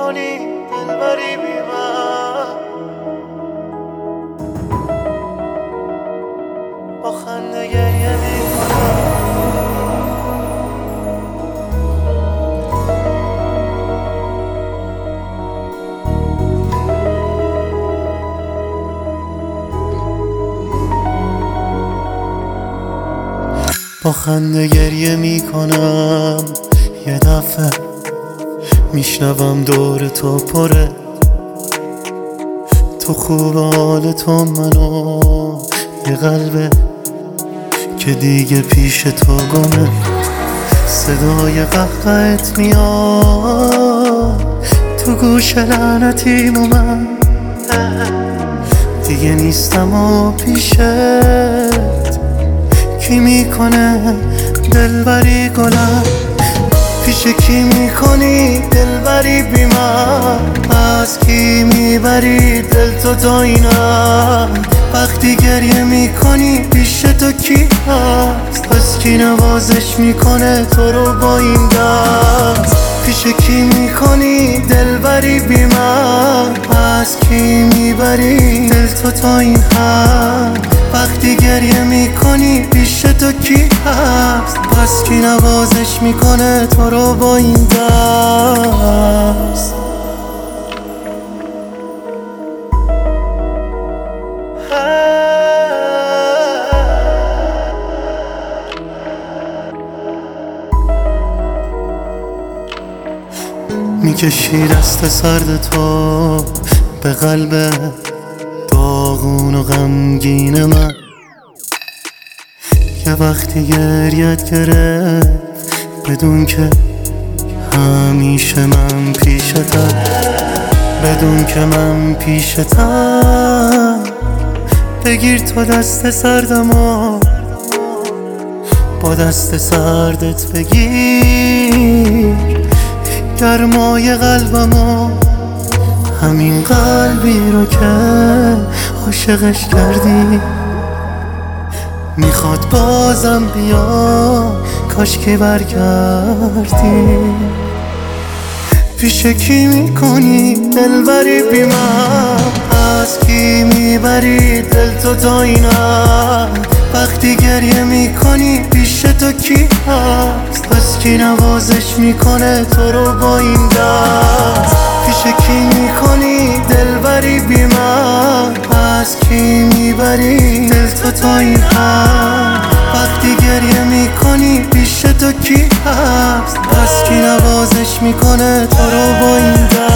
میکنی دلبری بی من، با خنده گریه میکنم. با خنده گریه میکنم. یه دفعه میشنوم دور تو پره، تو خوب حال تو منو، یه قلبه که دیگه پیش تو گمه. صدای قهقهت میاد تو گوش لعنتیم و من دیگه نیستم و پیشت. کی میکنه دلبری گلم؟ پیش کی میکنی دلبری بی من؟ از کی میبری دل تو تا اینم؟ وقتی گریه میکنی پیش تو کی هست؟ از کی نوازش میکنه تو رو با این دست؟ پیش کی میکنی دلبری بی من؟ از کی میبری دل تو تا این حد؟ وقتی گریه میکنی پیش تو کی هست؟ پس کی نوازش میکنه تو رو با این دست؟ میکشی دست سرد تو به قلب داغون و غمگین من، که وقتی گریت گرفت بدون که همیشه من پیشتم، بدون که من پیشتم. بگیر تو دست سردم و با دست سردت بگیر گرمای قلبمو، همین قلبی رو که عاشقش کردی. میخواد بازم بیا کاش که برگردی. پیش کی میکنی دلبری بی من؟ از کی میبری دل تو تا اینم؟ وقتی گریه میکنی پیش تو کی هست؟ پس کی نوازش میکنه تو رو با این دست؟ پیش کی میکنی دلبری بی من؟ از کی میبری دل تو تا این حد؟ وقتی گریه میکنی پیش تو کی هست؟ پس کی نوازش میکنه تو رو با این دست؟